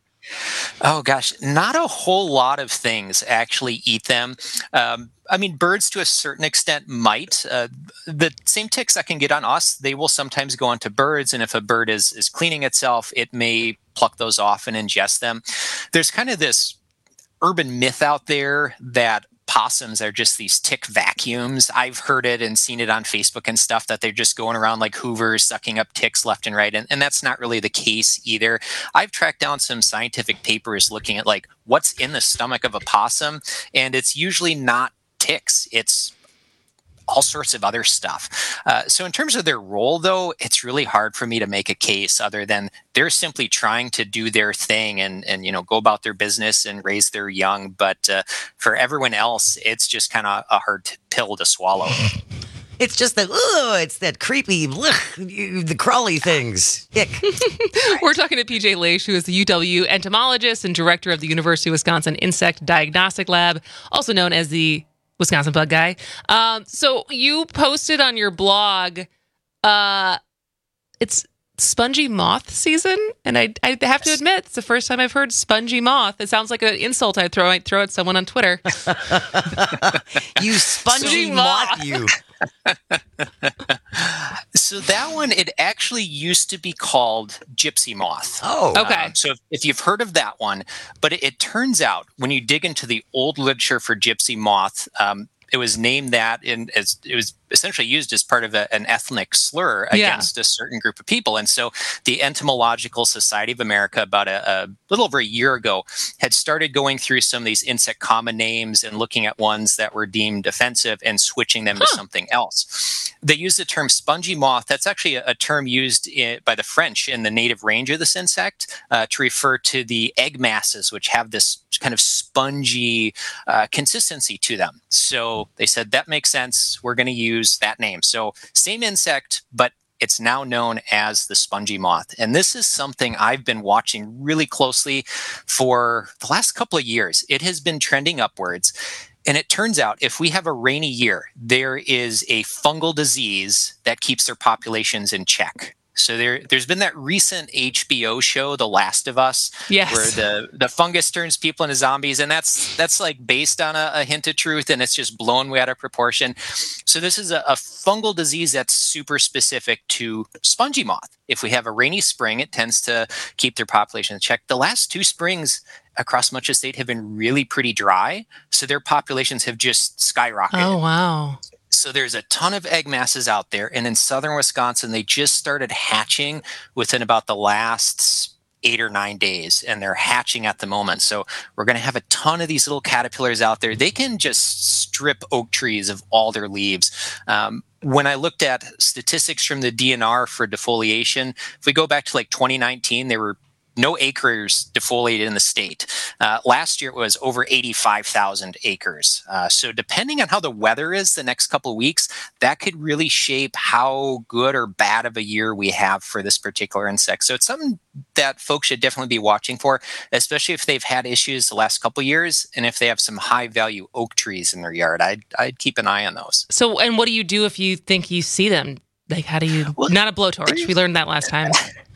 Oh, gosh, not a whole lot of things actually eat them. Um, I mean, birds to a certain extent might. Uh, the same ticks that can get on us, they will sometimes go onto birds. And if a bird is, is cleaning itself, it may pluck those off and ingest them. There's kind of this urban myth out there that possums are just these tick vacuums. I've heard it and seen it on Facebook and stuff, that they're just going around like hoovers, sucking up ticks left and right. And, and that's not really the case either. I've tracked down some scientific papers looking at like what's in the stomach of a possum, and it's usually not ticks. It's all sorts of other stuff. Uh, so in terms of their role, though, it's really hard for me to make a case other than they're simply trying to do their thing and, and you know, go about their business and raise their young. But uh, for everyone else, it's just kind of a hard pill to swallow. It's just that, ugh, it's that creepy, ugh, the crawly things. Ick. We're talking to P J Leish, who is the U W entomologist and director of the University of Wisconsin Insect Diagnostic Lab, also known as the Wisconsin Bug Guy. Um, so you posted on your blog, uh, it's spongy moth season, and I I have to admit, it's the first time I've heard spongy moth. It sounds like an insult I'd throw, I'd throw at someone on Twitter. You spongy moth, you. So that one, it actually used to be called gypsy moth. Oh, okay. Um, so if, if you've heard of that one, but it, it turns out when you dig into the old literature for gypsy moth, um, it was named that in as it was essentially used as part of a, an ethnic slur Yeah. against a certain group of people. And so the Entomological Society of America, about a, a little over a year ago, had started going through some of these insect common names and looking at ones that were deemed offensive and switching them Huh. to something else. They use the term spongy moth. That's actually a, a term used in, by the French in the native range of this insect uh, to refer to the egg masses, which have this kind of spongy uh, consistency to them. So they said that makes sense. We're going to use that name. So same insect, but it's now known as the spongy moth. And this is something I've been watching really closely for the last couple of years. It has been trending upwards. And it turns out if we have a rainy year, there is a fungal disease that keeps their populations in check. So there, there's been that recent H B O show, The Last of Us, Yes. where the, the fungus turns people into zombies. And that's that's like based on a, a hint of truth, and it's just blown way out of proportion. So this is a, a fungal disease that's super specific to spongy moth. If we have a rainy spring, it tends to keep their population in check. The last two springs across much of the state have been really pretty dry, so their populations have just skyrocketed. Oh, wow. So there's a ton of egg masses out there. And in southern Wisconsin, they just started hatching within about the last eight or nine days. And they're hatching at the moment. So we're going to have a ton of these little caterpillars out there. They can just strip oak trees of all their leaves. Um, when I looked at statistics from the D N R for defoliation, if we go back to like twenty nineteen, there were no acres defoliated in the state. Uh, last year it was over eighty-five thousand acres. Uh, so depending on how the weather is the next couple of weeks, that could really shape how good or bad of a year we have for this particular insect. So it's something that folks should definitely be watching for, especially if they've had issues the last couple of years and if they have some high value oak trees in their yard. I'd, I'd keep an eye on those. So, and what do you do if you think you see them? Like, how do you, Well, not a blowtorch. We learned that last time.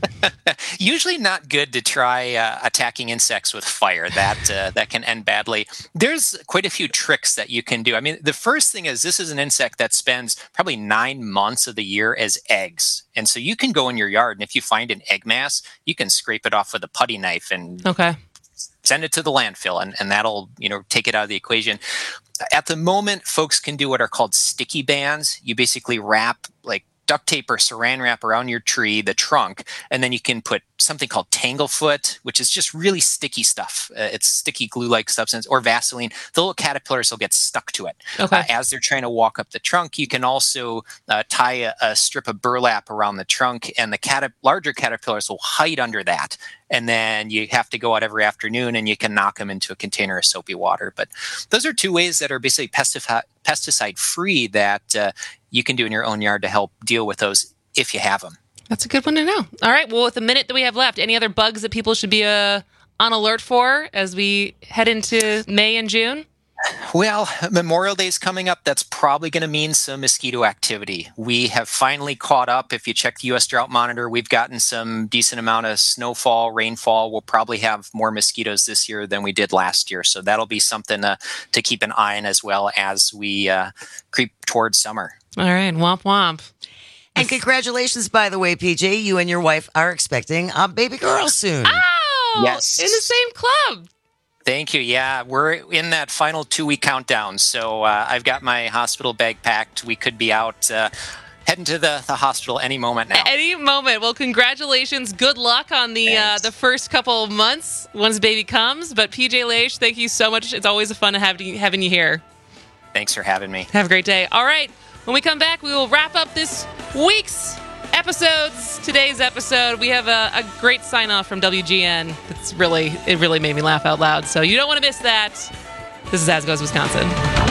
Usually not good to try uh, attacking insects with fire. That uh, that can end badly. There's quite a few tricks that you can do. I mean, the first thing is this is an insect that spends probably nine months of the year as eggs. And so you can go in your yard, and if you find an egg mass, you can scrape it off with a putty knife and Okay. send it to the landfill, and, and that'll, you know, take it out of the equation. At the moment, folks can do what are called sticky bands. You basically wrap like duct tape or saran wrap around your tree, the trunk, and then you can put something called Tanglefoot, which is just really sticky stuff. Uh, it's sticky glue-like substance, or Vaseline. The little caterpillars will get stuck to it. Okay. Uh, as they're trying to walk up the trunk, you can also uh, tie a, a strip of burlap around the trunk, and the cat- larger caterpillars will hide under that. And then you have to go out every afternoon and you can knock them into a container of soapy water. But those are two ways that are basically pesticide pesticide free that uh, you can do in your own yard to help deal with those if you have them. That's a good one to know. All right. Well, with the minute that we have left, any other bugs that people should be uh, on alert for as we head into May and June? Well, Memorial Day is coming up. That's probably going to mean some mosquito activity. We have finally caught up. If you check the U S Drought Monitor, we've gotten some decent amount of snowfall, rainfall. We'll probably have more mosquitoes this year than we did last year. So that'll be something uh, to keep an eye on as well as we uh, creep towards summer. All right. Womp womp. And congratulations, by the way, P J. You and your wife are expecting a baby girl soon. Oh, Yes. in the same club. Thank you. Yeah, we're in that final two-week countdown. So uh, I've got my hospital bag packed. We could be out uh, heading to the, the hospital any moment now. Any moment. Well, congratulations. Good luck on the uh, the first couple of months once baby comes. But P J Leish, thank you so much. It's always a fun to have you, having you here. Thanks for having me. Have a great day. All right. When we come back, we will wrap up this week's episodes. Today's episode, we have a, a great sign off from W G N. It's really, it really made me laugh out loud. So you don't want to miss that. This is As Goes Wisconsin.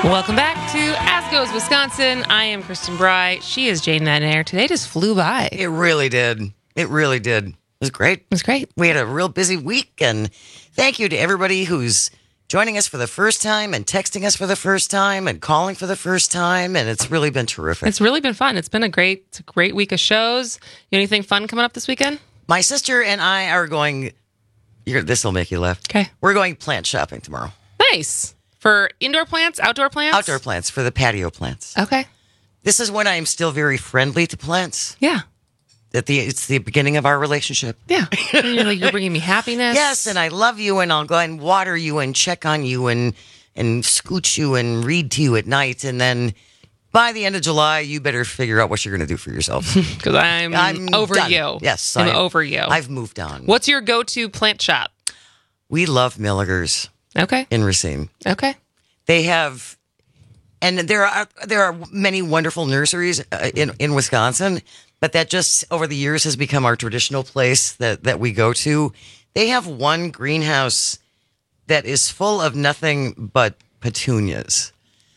Welcome back to As Goes Wisconsin. I am Kristen Bry. She is Jane Madden. Today just flew by. It really did. It really did. It was great. It was great. We had a real busy week, and thank you to everybody who's joining us for the first time and texting us for the first time and calling for the first time, and it's really been terrific. It's really been fun. It's been a great, it's a great week of shows. You anything fun coming up this weekend? My sister and I are going. This will make you laugh. Okay. We're going plant shopping tomorrow. Nice. For indoor plants, outdoor plants? Outdoor plants, for the patio plants. Okay. This is when I am still very friendly to plants. Yeah. At the, it's the beginning of our relationship. Yeah. You're like, you're bringing me happiness. Yes, and I love you, and I'll go and water you and check on you and and scooch you and read to you at night. And then by the end of July, you better figure out what you're going to do for yourself. Because I'm, I'm over done. you. Yes. I'm I, over you. I've moved on. What's your go-to plant shop? We love Milligers. Okay. In Racine. Okay. They have, and there are there are many wonderful nurseries uh, in in Wisconsin, but that just over the years has become our traditional place that that we go to. They have one greenhouse that is full of nothing but petunias.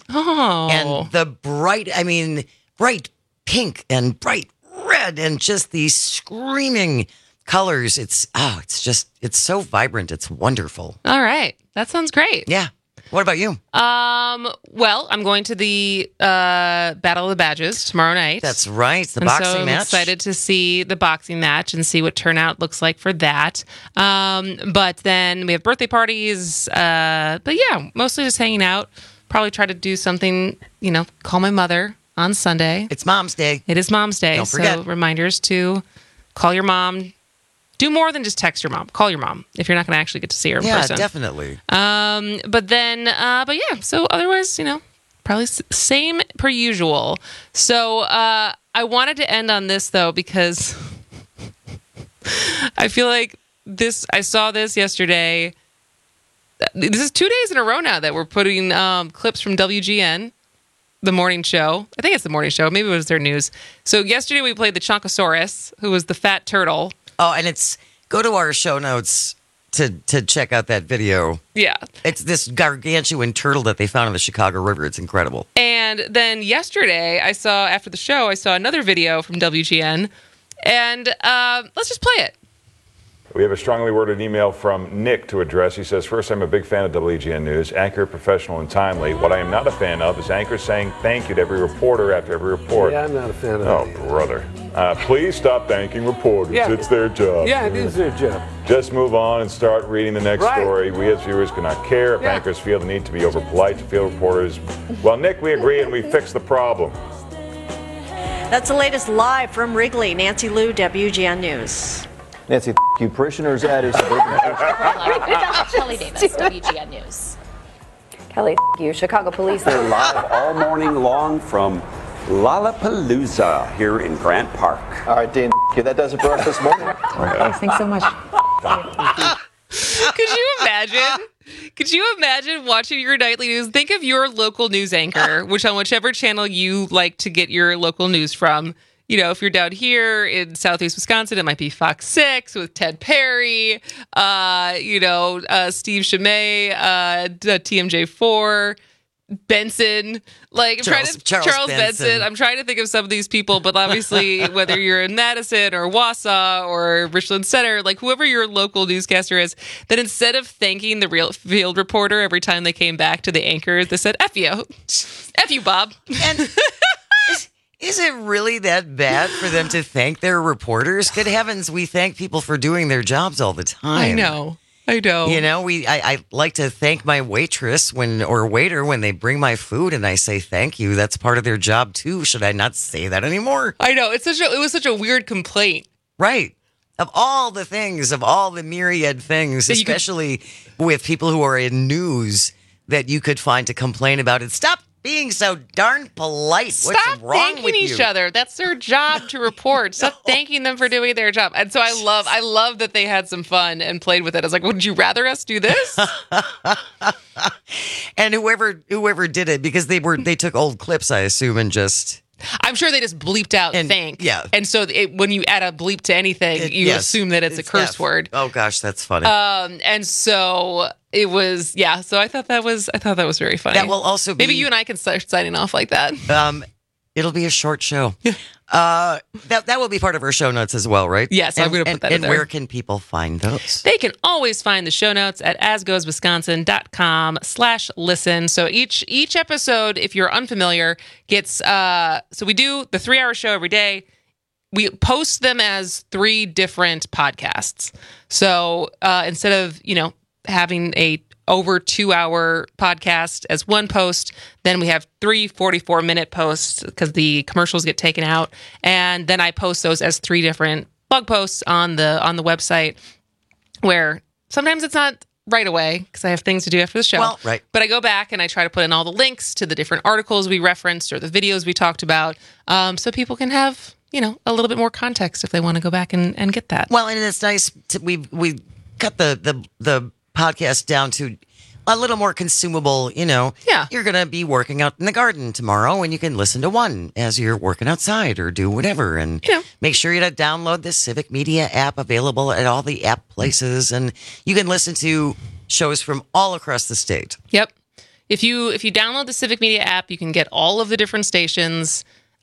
Oh, and the bright, I mean, bright pink and bright red, and just these screaming colors. It's oh, it's just it's so vibrant. It's wonderful. All right, that sounds great. Yeah. What about you? Um. Well, I'm going to the uh, Battle of the Badges tomorrow night. That's right, the and boxing so I'm match. excited to see the boxing match and see what turnout looks like for that. Um. But then we have birthday parties. Uh. But yeah, mostly just hanging out. Probably try to do something. You know, call my mother on Sunday. It's Mom's Day. It is Mom's Day. Don't forget. So reminders to call your mom. Do more than just text your mom. Call your mom if you're not going to actually get to see her in yeah, person. Yeah, definitely. Um, but then, uh, but yeah. So otherwise, you know, probably s- same per usual. So uh, I wanted to end on this though because I feel like this. I saw this yesterday. This is two days in a row now that we're putting um, clips from W G N, the morning show. I think it's the morning show. Maybe it was their news. So yesterday we played the Chonkosaurus, who was the fat turtle. Oh, and it's go to our show notes to to check out that video. Yeah. It's this gargantuan turtle that they found in the Chicago River. It's incredible. And then yesterday, I saw, after the show, I saw another video from W G N. And uh, let's just play it. We have a strongly worded email from Nick to address. He says, first, I'm a big fan of W G N News, accurate, professional, and timely. What I am not a fan of is anchors saying thank you to every reporter after every report. Yeah, I'm not a fan of Oh, that. brother. Uh, please stop thanking reporters. Yeah. It's their job. Yeah, it is their job. Just move on and start reading the next Right. story. We as viewers cannot care if Yeah. anchors feel the need to be over polite to field reporters. Well, Nick, we agree and we fix the problem. That's the latest live from Wrigley. Nancy Liu, W G N News. Nancy, th- you parishioners at a suburban church. Kelly Davis, W G N News. Kelly, you. Chicago police. They're live all morning long from Lollapalooza here in Grant Park. All right, Dean, that does it for us this morning. Thanks, thanks so much. Could you imagine? Could you imagine watching your nightly news? Think of your local news anchor, which on whichever channel you like to get your local news from. You know, if you're down here in Southeast Wisconsin, it might be Fox six with Ted Perry, uh, you know, uh, Steve Chimay, uh, T M J four, Benson. Like, I'm Charles- trying to, Charles Charles Benson. Benson. I'm trying to think of some of these people, but obviously, whether you're in Madison or Wausau or Richland Center, like whoever your local newscaster is, that instead of thanking the real field reporter every time they came back to the anchors, they said, F you. F you, Bob. And is, is it really that bad for them to thank their reporters? Good heavens, we thank people for doing their jobs all the time. I know. I know. You know, we I, I like to thank my waitress when or waiter when they bring my food, and I say thank you. That's part of their job too. Should I not say that anymore? I know. It's such a it was such a weird complaint. Right. Of all the things, of all the myriad things, That you could- especially with people who are in news that you could find to complain about it. Stop being so darn polite. Stop What's wrong thanking with each you? other. That's their job to report. Stop thanking them for doing their job. And so I love, I love that they had some fun and played with it. I was like, would you rather us do this? And whoever whoever did it, because they were they took old clips, I assume, and just I'm sure they just bleeped out And- thank. yeah. And so it, when you add a bleep to anything, It- you yes. assume that it's, It's a curse F. word. Oh gosh, that's funny. Um, and so it was, yeah. So I thought that was, I thought that was very funny. That will also be- maybe you and I can start signing off like that. Um, it'll be a short show. uh, that that will be part of our show notes as well, right? Yes, I'm And- gonna put and- that in And there. where can people find those? They can always find the show notes at asgoeswisconsin.com slash listen. So each each episode, if you're unfamiliar, gets uh so we do the three hour show every day. We post them as three different podcasts. So uh instead of, you know, having a over two hour podcast as one post, then we have three forty-four minute posts because the commercials get taken out. And then I post those as three different blog posts on the on the website, where sometimes it's not right away because I have things to do after the show. Well, right. But I go back and I try to put in all the links to the different articles we referenced or the videos we talked about, um, so people can have, you know, a little bit more context if they want to go back and, and get that. Well, and it's nice to, we we cut the the the podcast down to a little more consumable. You know, yeah, you're gonna be working out in the garden tomorrow, and you can listen to one as you're working outside or do whatever. And yeah. make sure you to download the Civic Media app, available at all the app places, and you can listen to shows from all across the state. Yep. If you if you download the Civic Media app, you can get all of the different stations.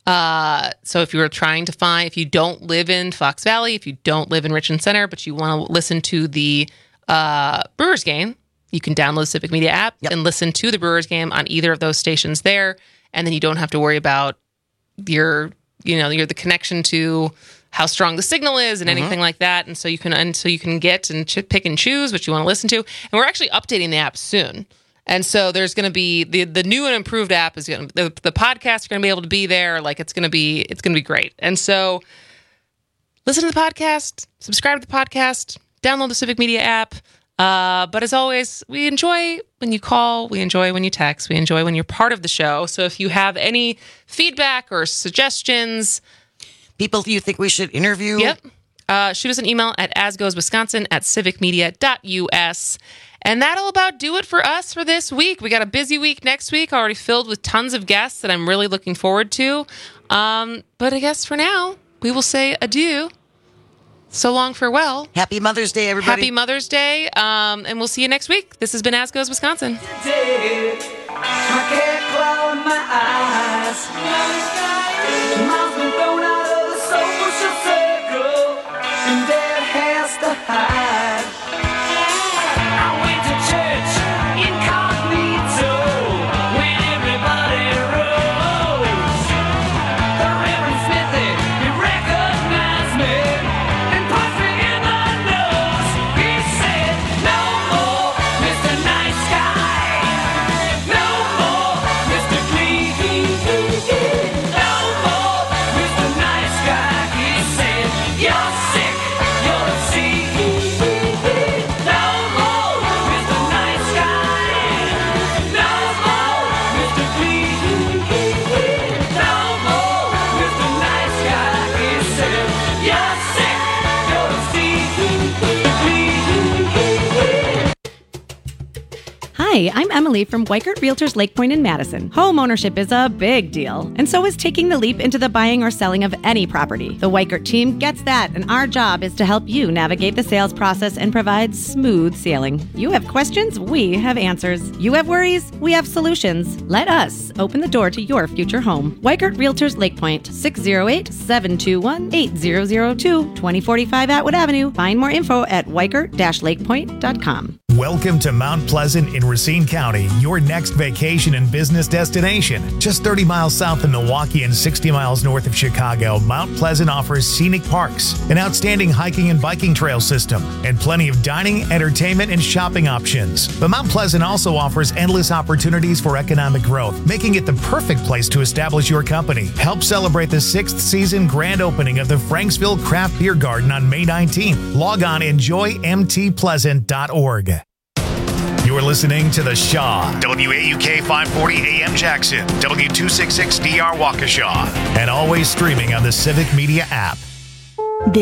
Uh, so if you were trying to find, if you don't live in Fox Valley, if you don't live in Richmond Center, but you want to listen to the uh, Brewers game, you can download the Civic Media app yep. and listen to the Brewers game on either of those stations there. And then you don't have to worry about your, you know, your the connection to how strong the signal is and anything mm-hmm. like that. And so you can, and so you can get and ch- pick and choose what you want to listen to. And we're actually updating the app soon. And so there's going to be the the new and improved app is going to, the, the podcasts are going to be able to be there. Like it's going to be, it's going to be great. And so listen to the podcast, subscribe to the podcast, download the Civic Media app. Uh, but as always, we enjoy when you call, we enjoy when you text, we enjoy when you're part of the show. So if you have any feedback or suggestions, people you think we should interview, yep, uh, shoot us an email at asgoeswisconsin at civicmedia.us. And that'll about do it for us for this week. We got a busy week next week, already filled with tons of guests that I'm really looking forward to. Um, but I guess for now, we will say adieu. So long, farewell. Happy Mother's Day, everybody. Happy Mother's Day. Um, and we'll see you next week. This has been As Goes Wisconsin. Today, I can't close my eyes. Mom's been thrown out of the social circle, and Dad has to hide. I went to church incognito when everybody rose. The Reverend Smithy, he recognized me and punched me in the nose. He said, "No more, Mister Nice Guy. No more, Mister Clean. No more, Mister Nice Guy." He said, "You're sick, you're a sea." No more, Mister Nice Guy. No more, Mister Clean. No more, Mister Nice Guy. He said, "You're sick, you're a sea." Hi, I'm Emily from Weikert Realtors Lake Point in Madison. Home ownership is a big deal, and so is taking the leap into the buying or selling of any property. The Weikert team gets that, and our job is to help you navigate the sales process and provide smooth sailing. You have questions, we have answers. You have worries, we have solutions. Let us open the door to your future home. Weikert Realtors Lake Point, six oh eight, seven two one, eight zero zero two, twenty forty-five Atwood Avenue. Find more info at weikert dash lakepoint dot com. Welcome to Mount Pleasant in Racine County, your next vacation and business destination. Just thirty miles south of Milwaukee and sixty miles north of Chicago, Mount Pleasant offers scenic parks, an outstanding hiking and biking trail system, and plenty of dining, entertainment, and shopping options. But Mount Pleasant also offers endless opportunities for economic growth, making it the perfect place to establish your company. Help celebrate the sixth season grand opening of the Franksville Craft Beer Garden on May nineteenth. Log on enjoy m t pleasant dot org. You're listening to The Shaw, W A U K five forty A M Jackson, W two sixty-six D R Waukesha, and always streaming on the Civic Media app.